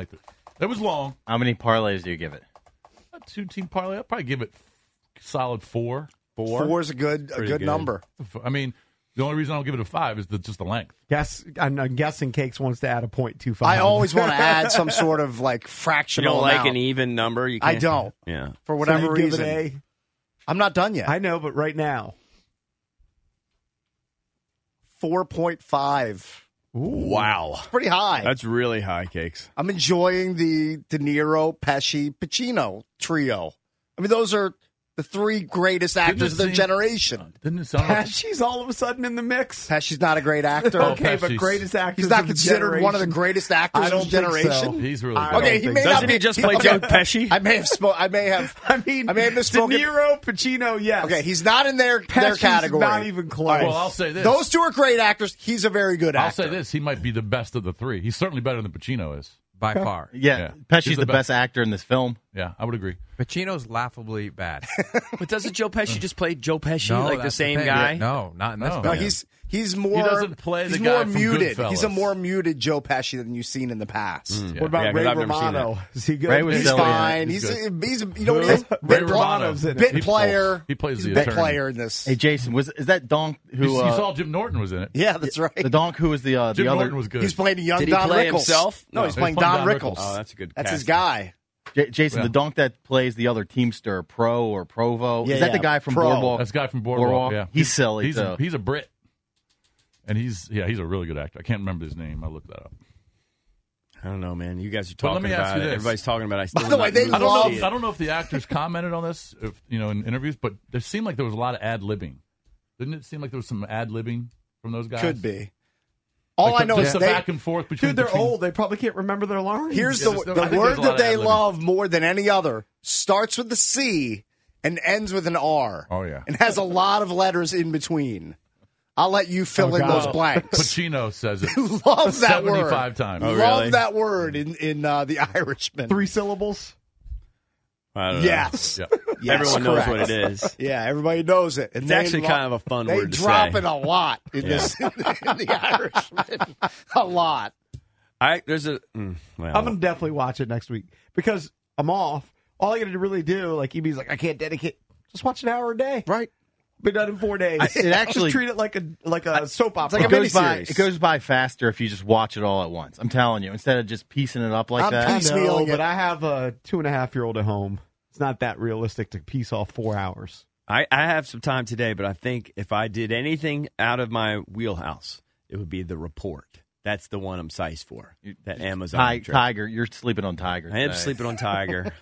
It was long. How many parlays do you give it? A 2-team parlay. I'll probably give it solid 4. Four is a good good. number. I mean, the only reason I don't give it a 5 is just the length. I'm guessing Cakes wants to add a 0.25. I always want to add some sort of like You fractional don't like amount. an even number. You I can't, don't. Yeah. For So whatever you give reason. it I'm not done yet. I know, but right now. 4.5. Wow. Pretty high. That's really high, Cakes. I'm enjoying the De Niro, Pesci, Pacino trio. I mean, those are the three greatest actors of their generation. Didn't it sound like Pesci's all of a sudden in the mix. Pesci's not a great actor. Okay, but Pesci's- greatest actor. He's not considered one of the greatest actors I of don't his think so. generation. he's really I good. don't Okay, he think may so. not Doesn't be. he just play Joe Pesci? I may have. I mean, I may have De misspoken. Niro, Pacino, yes. Okay, he's not in their Pesci's category. not even close. Well, I'll say this. Those two are great actors. He's a very good I'll actor. say this. He might be the best of the three. He's certainly better than Pacino is. by far. Yeah, He's Pesci's the best actor in this film. Yeah, I would agree. Pacino's laughably bad. But doesn't Joe Pesci just play Joe Pesci, No, like the that's same thing. guy? No, not in this No. film. No, he's more. He doesn't play the he's guy more from muted. Goodfellas. He's a more muted Joe Pesci than you've seen in the past. Yeah. What about Yeah, 'cause Ray I've never seen Romano? Is he good? Ray was He's silly, yeah. fine. He's He's you know what he is? Ray Bit Romano's in it. Bit player. He plays He's the a bit attorney. player in this. Hey, Jason, is that Donk who? You saw Jim Norton was in it. Yeah, that's right. the Donk who was the Jim other. Norton was good. He's playing young Did he Don play Rickles. himself? No, he's he's playing playing Don Don Rickles. Rickles. Oh, that's a good That's his casting. guy. Jason, Yeah. the Donk that plays the other Teamster, Pro or Provo. Yeah, is that yeah, the guy from Pro. Boardwalk? That's the guy from Boardwalk. Yeah, He's silly. He's too. he's a Brit, and he's a really good actor. I can't remember his name. I looked that up. I don't know, man. You guys are But let talking me ask about you it. this. Everybody's talking about it. I still By the way, not they really love- see it. I don't know if the actors commented on this, in interviews, but there seemed like there was a lot of ad libbing. Didn't it seem like there was some ad libbing from those guys? Could be. All Like I know just is the they. back and forth between. Dude, they're between- old. They probably can't remember their lines. Here's Yeah, the I think word there's a lot that of they ad-libbing. love more than any other. Starts with the C and ends with an R. Oh, yeah. And has a lot of letters in between. I'll let you fill in God. those blanks. Pacino says it. Love that word. 75 times. Oh, Love really? that word in The Irishman. 3 syllables. I don't know. Yes. Yeah. Yes, Everyone knows correct. what it is. Yeah, everybody knows it. And It's they actually kind of a fun they word to drop say. it a lot in this in The Irishman. A lot. There's a. Well, I'm going to definitely watch it next week because I'm off. All I got to really do, like EB's like, I can't dedicate. Just watch an hour a day. Right. Been done in 4 days. It actually- Just treat it like a soap opera. like a It goes by faster if you just watch it all at once. I'm telling you, instead of just piecing it up like I'm that. I piecemealing know, it. but I have a 2.5-year-old at home. It's not that realistic to piece off 4 hours. I have some time today, but I think if I did anything out of my wheelhouse, it would be The Report. That's the one I'm sized for. That Amazon. trip. Tiger, you're sleeping on Tiger. I am today. sleeping on Tiger.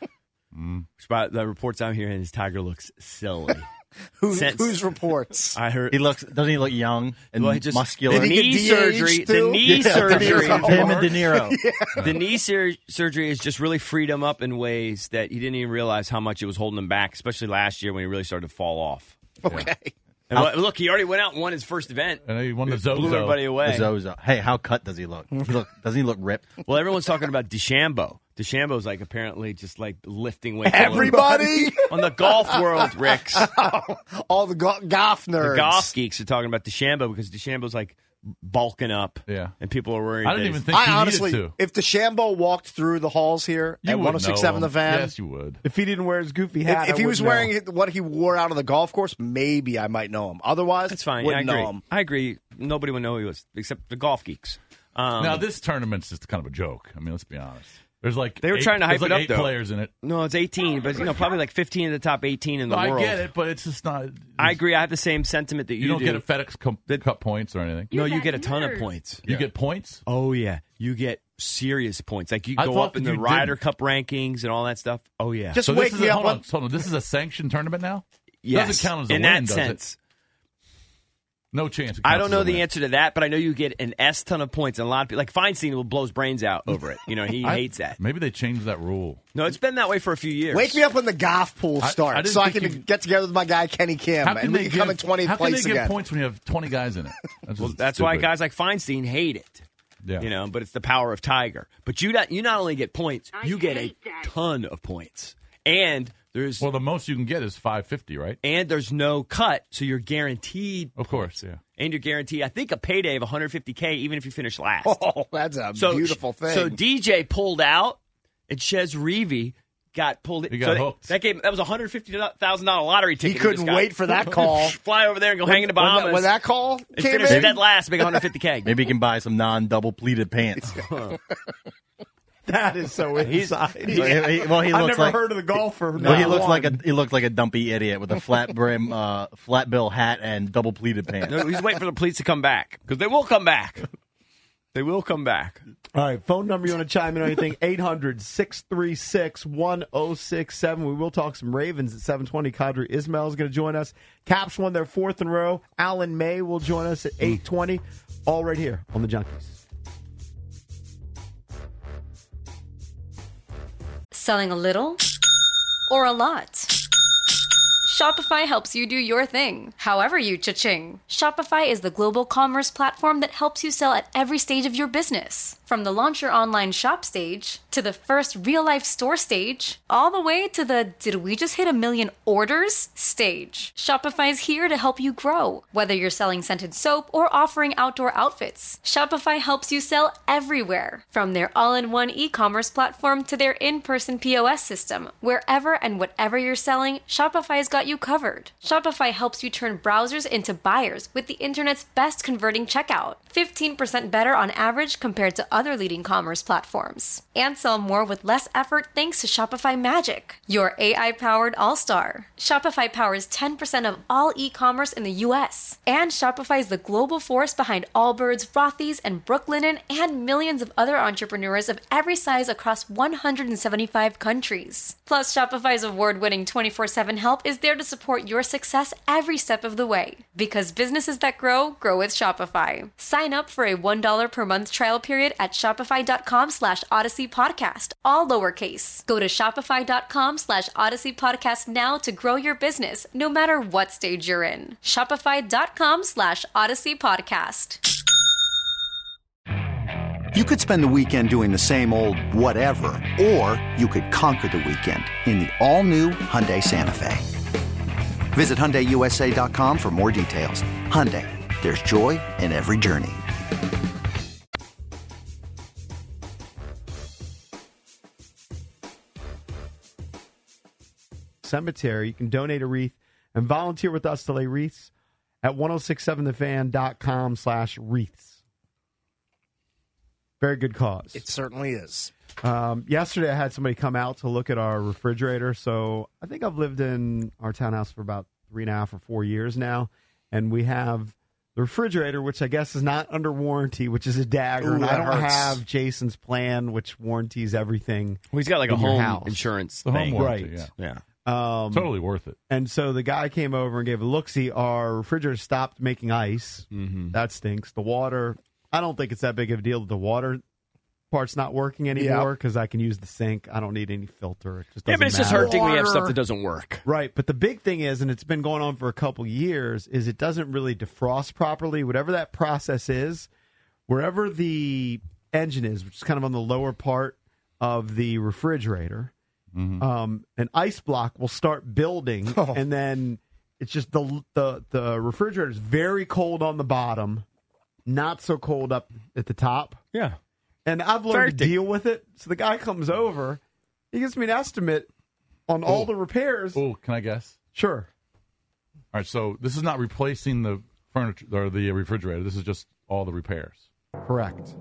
But the reports I'm hearing is Tiger looks silly. Whose reports? I heard Doesn't he look young and Well, he just- muscular? Did he knee get surgery. de-aged The too? knee Yeah, surgery. Him and De Niro. The knee surgery has just really freed him up in ways that he didn't even realize how much it was holding him back, especially last year when he really started to fall off. Okay. And look, he already went out and won his first event. And he won the Blew Zozo. everybody away. Zozo. Hey, how cut does he look? Doesn't he look ripped? Well, everyone's talking about DeChambeau. DeChambeau's like apparently just like lifting weights. all over. Everybody, on the golf world, Ricks. all the golf nerds, The golf geeks are talking about DeChambeau because DeChambeau's like bulking up. Yeah. And people are worried. I didn't that even he's- think he I honestly, needed to. if DeChambeau walked through the halls here You at would 106.7 know The Fan, Yes, you would. If he didn't wear his goofy hat, if I he was would know. wearing what he wore out on the golf course, maybe I might know him. Otherwise, That's fine. Yeah, I wouldn't agree. know him. I agree. Nobody would know who he was except the golf geeks. Now, this tournament's just kind of a joke. I mean, let's be honest. There's like They were trying to hype there's it like up, 8 though. players in it. No, it's 18, but probably like 15 of the top 18 in the No, world. I get it, but it's just not. I agree. I have the same sentiment that you, You don't do. get a FedEx Cup points or anything. No, you get a ton of points. You get points. Oh yeah, you get serious points. Like you I go thought up in that the you Ryder didn't. Cup rankings and all that stuff. Oh yeah. Just So wake this me is up. hold on. This is a sanctioned tournament now. yes. Doesn't count as a in win, that does sense. it? No chance. It I counts don't as know a the win. answer to that, but I know you get an S ton of points. And a lot of people, like Feinstein, will blow his brains out over it. He hates that. Maybe they changed that rule. No, it's been that way for a few years. Wake me up when the golf pool I starts, didn't so I think can you- get together with my guy Kenny Kim, and we can come in 20th How can place they give again. points when you have 20 guys in it? Well, just that's why stupid. guys like Feinstein hate it. Yeah. But it's the power of Tiger. But you not only get points, you get a ton of points, and there's Well, the most you can get is 550, right? and there's no cut, so you're guaranteed. Of course, yeah. And you're guaranteed, I think, a payday of $150K, even if you finish last. Oh, that's a beautiful thing. So DJ pulled out, and Chez Reavie got pulled in. He got so hooked. That was a $150,000 lottery he ticket. couldn't just got. wait for that call. Fly over there and go hang in the Bahamas. When that call and came finish in, dead last, make $150K. Maybe he can buy some non-double pleated pants. That is so inside. He I've looks never like. heard of the golfer. Well, he not looks one. like a dumpy idiot with a flat brim, flat bill hat and double pleated pants. No, he's waiting for the police to come back because they will come back. They will come back. All right, phone number you want to chime in on anything, 800-636-1067. We will talk some Ravens at 7:20. Qadri Ismail is going to join us. Caps won their fourth in a row. Alan May will join us at 8:20. All right here on the Junkies. Selling a little or a lot? Shopify helps you do your thing, however you cha-ching. Shopify is the global commerce platform that helps you sell at every stage of your business. From the launch your online shop stage, to the first real-life store stage, all the way to the did we just hit 1 million orders stage. Shopify's here to help you grow. Whether you're selling scented soap or offering outdoor outfits, Shopify helps you sell everywhere. From their all-in-one e-commerce platform to their in-person POS system, wherever and whatever you're selling, Shopify's got you covered. Shopify helps you turn browsers into buyers with the internet's best converting checkout. 15% better on average compared to other leading commerce platforms. And sell more with less effort thanks to Shopify Magic, your AI-powered all-star. Shopify powers 10% of all e-commerce in the U.S. And Shopify is the global force behind Allbirds, Rothy's, and Brooklinen, and millions of other entrepreneurs of every size across 175 countries. Plus, Shopify's award-winning 24/7 help is there to support your success every step of the way. Because businesses that grow, grow with Shopify. Sign up for a $1 per month trial period at shopify.com/Odyssey Podcast, all lowercase. Go to shopify.com/Odyssey Podcast now to grow your business, no matter what stage you're in. Shopify.com/Odyssey Podcast. You could spend the weekend doing the same old whatever, or you could conquer the weekend in the all-new Hyundai Santa Fe. Visit HyundaiUSA.com for more details. Hyundai, there's joy in every journey. Cemetery. You can donate a wreath and volunteer with us to lay wreaths at 1067thefan.com/wreaths. Very good cause. It certainly is. Yesterday, I had somebody come out to look at our refrigerator. So I think I've lived in our townhouse for about 3.5 or 4 years now. And we have the refrigerator, which I guess is not under warranty, which is a dagger. Ooh, and I don't hurts. have Jason's plan, which warranties everything. Well, he's got like a in your home house. insurance The thing. home warranty, Right. yeah. Totally worth it. And so the guy came over and gave a look-see. Our refrigerator stopped making ice. Mm-hmm. That stinks. The water, I don't think it's that big of a deal that the water part's not working anymore because I can use the sink. I don't need any filter. It just doesn't Yeah, but it's just matter. hurting when you have stuff that doesn't work. Right, but the big thing is, and it's been going on for a couple years, is it doesn't really defrost properly. Whatever that process is, wherever the engine is, which is kind of on the lower part of the refrigerator, an ice block will start building, and then it's just the refrigerator is very cold on the bottom, not so cold up at the top. Yeah. And I've learned to deal with it. So the guy comes over, he gives me an estimate on all the repairs. Oh, can I guess? Sure. All right, so this is not replacing the furniture or the refrigerator. This is just all the repairs. Correct.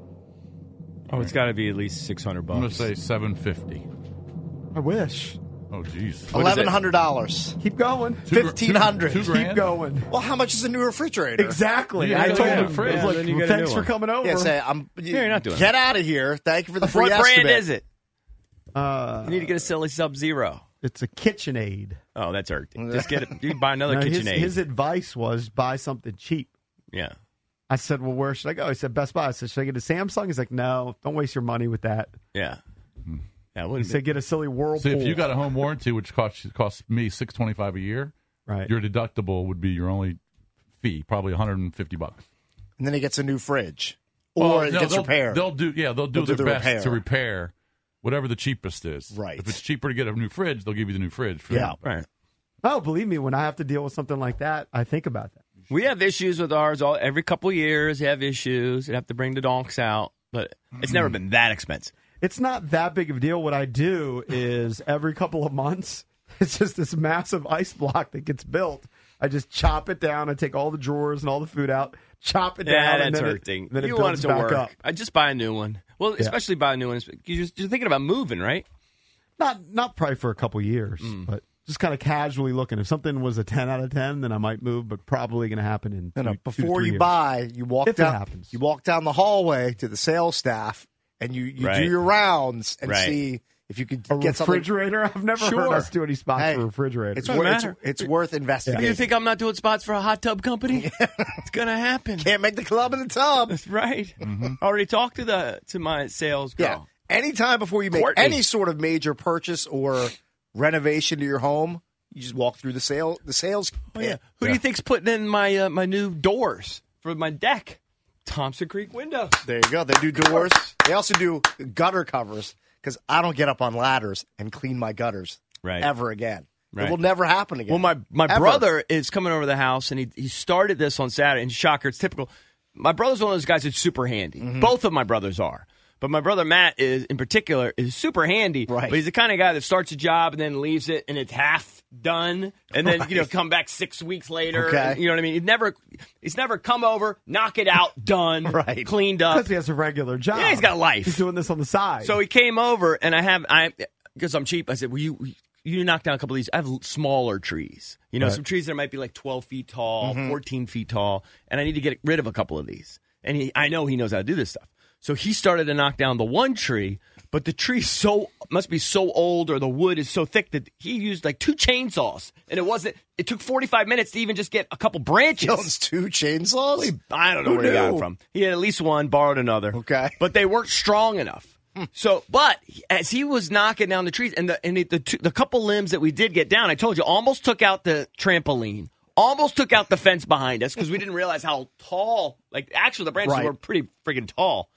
Oh, it's got to be at least $600. I'm going to say $750. I wish. Oh, geez. $1,100. Keep going. $1,500. $2,000. Keep going. Well, how much is a new refrigerator? Exactly. Yeah, I you told gotta him. get a fridge. I was Then you get a thanks new for one. coming over. Yeah, say, you're not doing get out of here. Thank you for the free What estimate. brand is it? You Uh, need to get a silly Sub-Zero. it's a KitchenAid. Oh, that's hurting. Just get it. You buy another Now, KitchenAid. his advice was buy something cheap. Yeah. I said, well, where should I go? He said, Best Buy. I said, should I get a Samsung? He's like, no, don't waste your money with that. Yeah. Yeah. He said, get a silly Whirlpool. See, if you got a home warranty, which costs me $625 a year, right. your deductible would be your only fee, probably $150. And then he gets a new fridge. Or it gets repaired. They'll do their the best repair. to repair whatever the cheapest is. Right. If it's cheaper to get a new fridge, they'll give you the new fridge. For Yeah. that. Right. Oh, believe me, when I have to deal with something like that, I think about that. We have issues with ours every couple of years. You have issues. You have to bring the donks out, but it's never been that expensive. It's not that big of a deal. What I do is every couple of months, it's just this massive ice block that gets built. I just chop it down. I take all the drawers and all the food out, chop it down. Yeah, and that's then hurting. Then it You builds want it to back work. up. I just buy a new one. Well, especially buy a new one. You're thinking about moving, right? Not probably for a couple years, but just kind of casually looking. If something was a 10 out of 10, then I might move, but probably going to happen in before 2-3 you years. buy, you walk If it down. happens. You walk down the hallway to the sales staff, and you Right. do your rounds and Right. see if you could A get something. refrigerator? I've never heard Sure. us do any spots Hey, for refrigerators. It's Doesn't worth matter. it's worth investigating. You think I'm not doing spots for a hot tub company? It's gonna happen. Can't make the club in the tub. That's right. I already talked to my sales Yeah. girl. Anytime before you make Courtney. any sort of major purchase or renovation to your home, you just walk through the sales. Oh, yeah. Who do you think's putting in my my new doors for my deck? Thompson Creek Windows. There you go. They do doors. They also do gutter covers because I don't get up on ladders and clean my gutters ever again. Right. It will never happen again. Well, my Ever. brother is coming over to the house, and he started this on Saturday. And shocker, it's typical. My brother's one of those guys that's super handy. Both of my brothers are. But my brother Matt is, in particular, is super handy. Right. But he's the kind of guy that starts a job and then leaves it, and it's half done, and then come back 6 weeks later. Okay. And, you know what I mean? He's never come over, knock it out, done, Right. cleaned up. Because he has a regular job. Yeah, he's got life. He's doing this on the side. So he came over, and because I'm cheap, I said, "Will you knock down a couple of these? I have smaller trees. You know, Right. some trees that might be like 12 feet tall, 14 feet tall, and I need to get rid of a couple of these." And I know he knows how to do this stuff. So he started to knock down the one tree, but the tree must be so old, or the wood is so thick that he used like 2 chainsaws, and it took 45 minutes to even just get a couple branches. Jones 2 chainsaws? I don't know Who where he got knew? it from. He had at least one, borrowed another. Okay. But they weren't strong enough. So, but as he was knocking down the trees, and the couple limbs that we did get down, I told you, almost took out the trampoline, almost took out the fence behind us because we didn't realize how tall. Like, actually, the branches Right. were pretty freaking tall.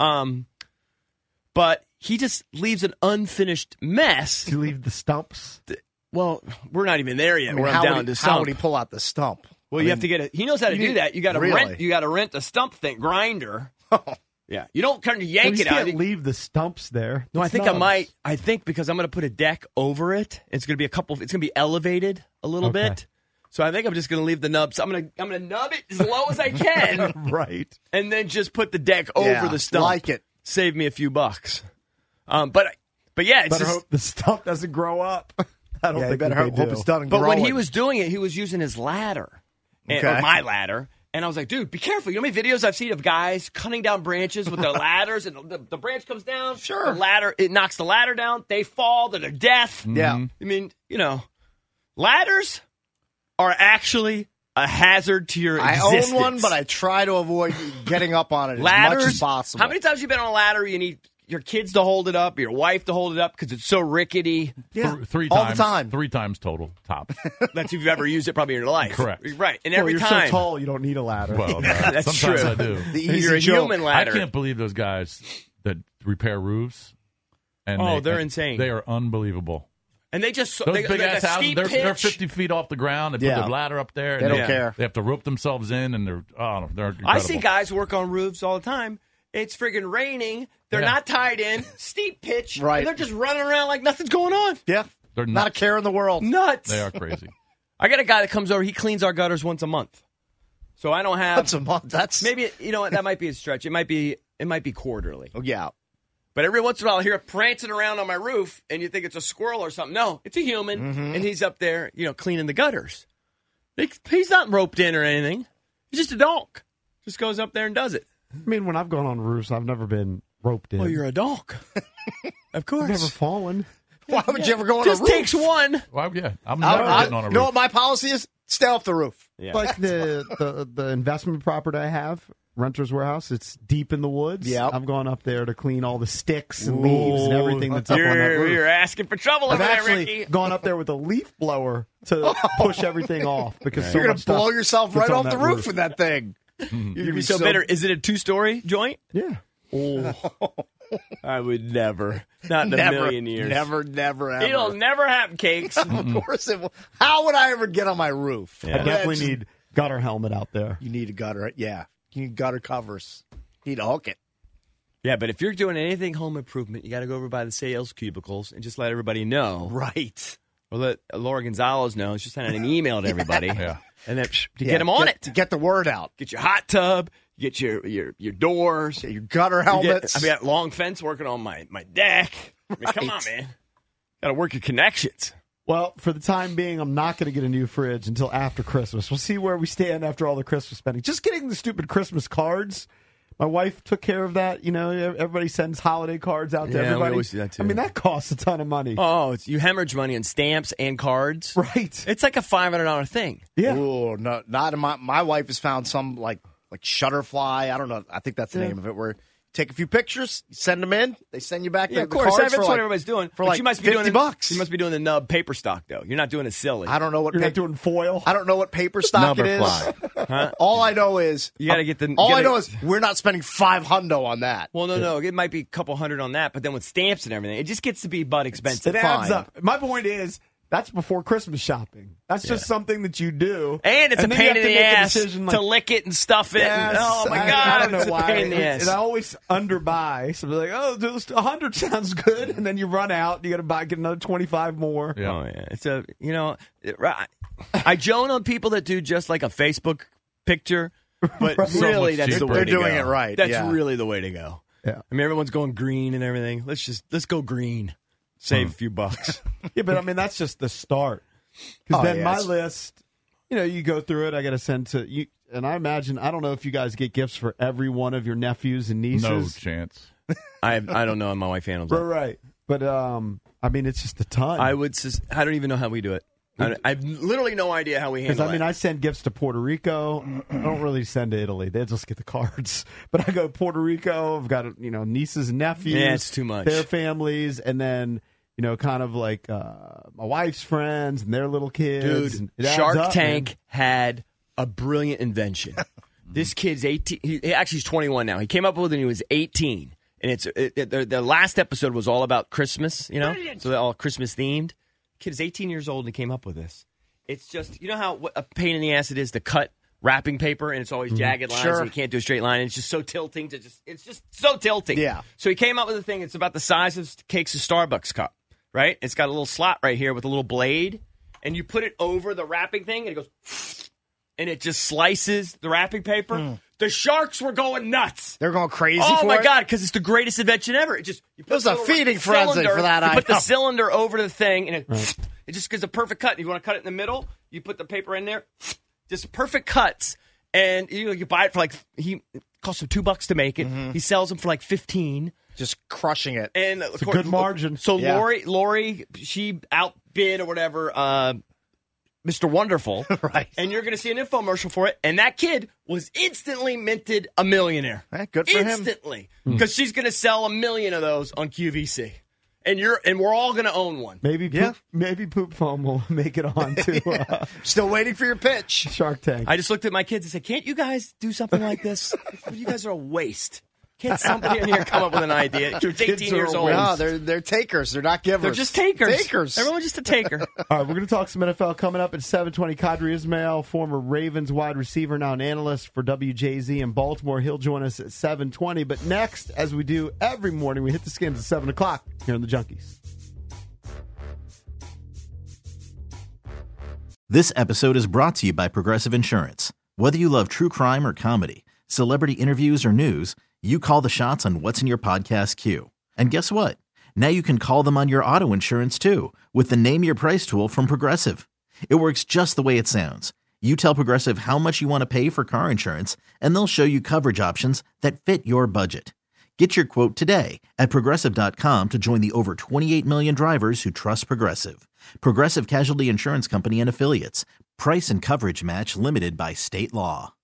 But he just leaves an unfinished mess. you leave the stumps. Well, we're not even there yet. I mean, We're how down would to he, stump. how would he pull out the stump? Well, I you mean, have to get it. He knows how to do that. You got to Really? rent. You got to rent a stump grinder. Yeah, you don't kind of Well, yank you it out. can't leave the stumps there. No, I It's think I nuts. might. I think because I'm going to put a deck over it. It's going to be it's going to be elevated a little Okay. bit. So I think I'm just going to leave the nubs. I'm going to nub it as low as I can, Right. and then just put the deck Yeah, over the stump. like it. Save me a few bucks. But yeah, it's Better just, hope the stump doesn't grow up. I don't Yeah, you think better that hope they do. it's done and But when he growing. was doing it, he was using his ladder, Okay. or my ladder. And I was like, dude, be careful. You know how many videos I've seen of guys cutting down branches with their ladders, and the branch comes down. Sure. The ladder, it knocks the ladder down. They fall to their death. Yeah. I mean, ladders are actually a hazard to your I existence. own one, but I try to avoid getting up on it ladders, as much as possible. How many times have you been on a ladder? You need your kids to hold it up, your wife to hold it up because it's so rickety. Yeah. Three all times, the time. 3 times total, tops. That's if you've ever used it probably in your life. Correct. Right. And Well, every you're time. so tall, you don't need a ladder. Well, no, That's sometimes true. I do. The easy You're a joke. human I ladder. can't believe those guys that repair roofs. And Oh, they're insane. They are unbelievable. And they just Those they big got ass a houses, steep they're pitch. 50 feet off the ground. They put Yeah. their ladder up there. They and don't care. They have to rope themselves in, and they're incredible. I see guys work on roofs all the time. It's friggin' raining. They're Yeah. not tied in. Steep pitch. Right. And they're just running around like nothing's going on. Yeah. They're Not a nuts. care in the world. Nuts. They are crazy. I got a guy that comes over. He cleans our gutters once a month. So I don't have. Once a month. That's Maybe that might be a stretch. It might be quarterly. Oh, yeah. But every once in a while, I hear it prancing around on my roof, and you think it's a squirrel or something. No, it's a human, and he's up there, cleaning the gutters. He's not roped in or anything. He's just a dog. Just goes up there and does it. I mean, when I've gone on roofs, I've never been roped in. Well, you're a dog. Of course. I've never fallen. Why would you ever go on Just a roof? takes one. Well, yeah. I'm never getting on a roof. You know what my policy is? Stay off the roof. Yeah. Like the investment property I have, Renter's Warehouse, it's deep in the woods. Yep. I've gone up there to clean all the sticks and leaves and everything that's up on that roof. You're asking for trouble I've over there, actually Ricky. gone up there with a leaf blower to push everything off because so You're going much to blow stuff yourself gets right on off the that roof with that thing. You'd be so bitter. Is it a 2-story joint? Yeah. Oh, I would never. Not in a million years. Never, ever. It'll never happen, Cakes. Of course it will. How would I ever get on my roof? I definitely need gutter helmet out there. You need a gutter. Yeah. You need gutter covers. You need to hook it. Yeah, but if you're doing anything home improvement, you got to go over by the sales cubicles and just let everybody know. Right. Or let Laura Gonzalez know. She's sending an email to everybody. Yeah. And then to get them on it. To get the word out. Get your hot tub. Get your doors. Get your gutter I helmets. got long fence working on my deck. I mean, come on, man. Got to work your connections. Well, for the time being, I'm not going to get a new fridge until after Christmas. We'll see where we stand after all the Christmas spending. Just getting the stupid Christmas cards. My wife took care of that. You know, everybody sends holiday cards out to everybody. We always do that too. I mean, that costs a ton of money. Oh, you hemorrhage money on stamps and cards. Right. It's like a $500 thing. Yeah. Ooh, no, not in my wife has found some like Shutterfly. I don't know. I think that's the name of it. Where take a few pictures, you send them in, they send you back Yeah, the of course. cards That's for what like, everybody's doing. for But like you must be doing $50. You must be doing the nub paper stock though. You're not doing it silly. I don't know what You're not doing foil? I don't know what paper stock it is. Huh? All I know is You got to get the. all I know is we're not spending $500 on that. Well, no. It might be a couple hundred on that, but then with stamps and everything, it just gets to be butt expensive. It adds up. My point is, that's before Christmas shopping. That's just something that you do. And it's a then pain you have in to the make a ass decision, to lick it and stuff it. Yes, Oh, my God. I don't know it's why. a pain in the ass. And I always underbuy. So they're like, oh, just 100 sounds good. And then you run out. You got to get another 25 more. Yeah. Oh, yeah. It's a, I joan on people that do just like a Facebook picture, but Right. really So that's much the way They're to doing go. it right, That's yeah. really the way to go. Yeah. I mean, everyone's going green and everything. Let's go green. Save a few bucks. Yeah, but I mean, that's just the start. Because then my yes. list, you go through it. I got to send to you. And I imagine, I don't know if you guys get gifts for every one of your nephews and nieces. No chance. I don't know how my wife handles it. Right. But, I mean, it's just a ton. I don't even know how we do it. I have literally no idea how we Because, handle I mean, it. I send gifts to Puerto Rico. I don't really send to Italy. They just get the cards. But I go to Puerto Rico. I've got, nieces and nephews. Yeah, it's too much. Their families. And then, kind of like my wife's friends and their little kids. Dude, And it adds Shark up, Tank man. had a brilliant invention. This kid's 18. He's 21 now. He came up with it when he was 18. And the last episode was all about Christmas, so they're all Christmas themed. Kid is 18 years old and he came up with this. It's just, what a pain in the ass it is to cut wrapping paper and it's always jagged lines Sure. and you can't do a straight line. And it's just so tilting it's just so tilting. Yeah. So he came up with a thing. It's about the size of Cakes' Starbucks cup, right? It's got a little slot right here with a little blade and you put it over the wrapping thing and it goes and it just slices the wrapping paper. The sharks were going nuts. They're going crazy Oh for my it? God! Because it's the greatest invention ever. You put There's a little feeding frenzy cylinder, for that You put the item. cylinder over the thing, and it just gives a perfect cut. If you want to cut it in the middle, you put the paper in there. Just perfect cuts, and you buy it for it costs him $2 to make it. He sells them for like 15. Just crushing it. And It's a good margin. So Yeah. Lori, she outbid or whatever. Mr. Wonderful. Right. And you're going to see an infomercial for it. And that kid was instantly minted a millionaire. Good for him. Instantly. Because she's going to sell 1 million of those on QVC. And we're all going to own one. Maybe Poop Foam will make it on to Still waiting for your pitch. Shark Tank. I just looked at my kids and said, can't you guys do something like this? You guys are a waste. Can't somebody in here come up with an idea? You're 18 years old. No, they're takers. They're not givers. They're just takers. Takers. Everyone's just a taker. All right, we're going to talk some NFL coming up at 7:20. Kadri Ismail, former Ravens wide receiver, now an analyst for WJZ in Baltimore. He'll join us at 7:20. But next, as we do every morning, we hit the skins at 7 o'clock here on the Junkies. This episode is brought to you by Progressive Insurance. Whether you love true crime or comedy, celebrity interviews or news, you call the shots on what's in your podcast queue. And guess what? Now you can call them on your auto insurance too with the Name Your Price tool from Progressive. It works just the way it sounds. You tell Progressive how much you want to pay for car insurance, and they'll show you coverage options that fit your budget. Get your quote today at Progressive.com to join the over 28 million drivers who trust Progressive. Progressive Casualty Insurance Company and Affiliates. Price and coverage match limited by state law.